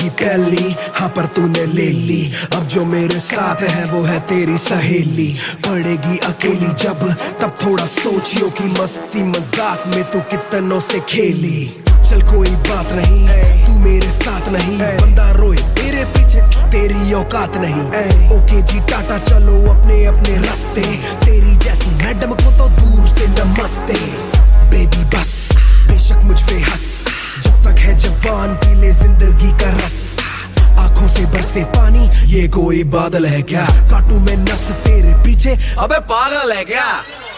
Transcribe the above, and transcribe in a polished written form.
थी पहली, हाँ पर तूने ले ली। अब जो मेरे साथ है वो है तेरी सहेली। पड़ेगी अकेली जब तब थोड़ा सोचियो कि मस्ती मजाक में तू कितनों से खेली। चल कोई बात नहीं, तू मेरे साथ नहीं, बंदा रोए तेरे पीछे तेरी औकात नहीं। ओके जी टाटा चलो अपने अपने रास्ते, तेरी जैसी मैडम को तो दूर से नमस्ते। बेबी बस बेशक मुझ पे हंस, जब तक है जवान पी ले जिंदगी का रस। आंखों से बरसे पानी ये कोई बादल है क्या, काटू मैं नस तेरे पीछे, अबे पागल है क्या।